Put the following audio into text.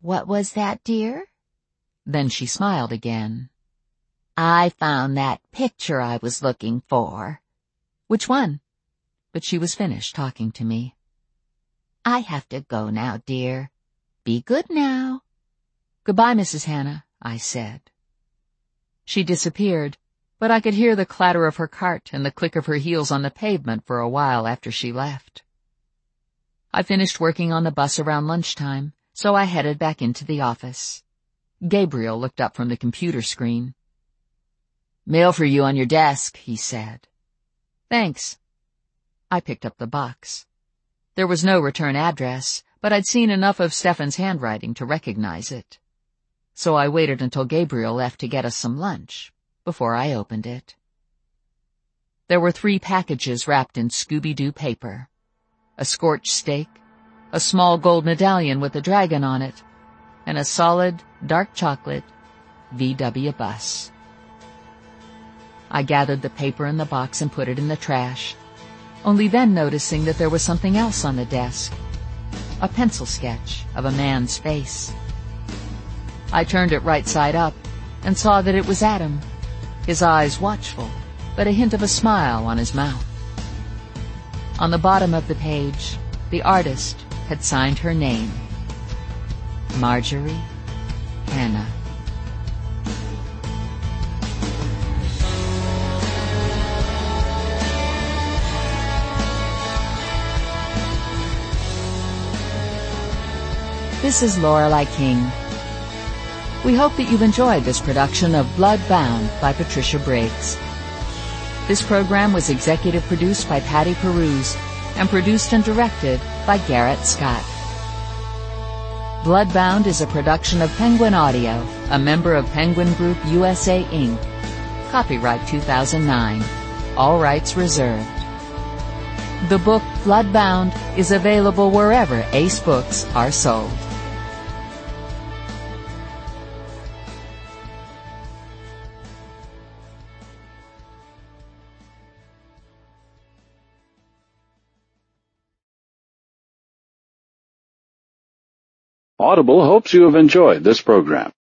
"What was that, dear?" Then she smiled again. "I found that picture I was looking for." "Which one?" But she was finished talking to me. "I have to go now, dear. Be good now." "Goodbye, Mrs. Hannah," I said. She disappeared, but I could hear the clatter of her cart and the click of her heels on the pavement for a while after she left. I finished working on the bus around lunchtime, so I headed back into the office. Gabriel looked up from the computer screen. "Mail for you on your desk," he said. "Thanks." I picked up the box. There was no return address, but I'd seen enough of Stefan's handwriting to recognize it. So I waited until Gabriel left to get us some lunch before I opened it. There were 3 packages wrapped in Scooby-Doo paper. A scorched steak, a small gold medallion with a dragon on it, and a solid, dark chocolate VW bus. I gathered the paper in the box and put it in the trash, only then noticing that there was something else on the desk, a pencil sketch of a man's face. I turned it right side up and saw that it was Adam, his eyes watchful, but a hint of a smile on his mouth. On the bottom of the page, the artist had signed her name, Marjorie Hannah. This is Lorelei King. We hope that you've enjoyed this production of Bloodbound by Patricia Briggs. This program was executive produced by Patty Peruse and produced and directed by Garrett Scott. Bloodbound is a production of Penguin Audio, a member of Penguin Group USA, Inc. Copyright 2009. All rights reserved. The book Bloodbound is available wherever Ace books are sold. Audible hopes you have enjoyed this program.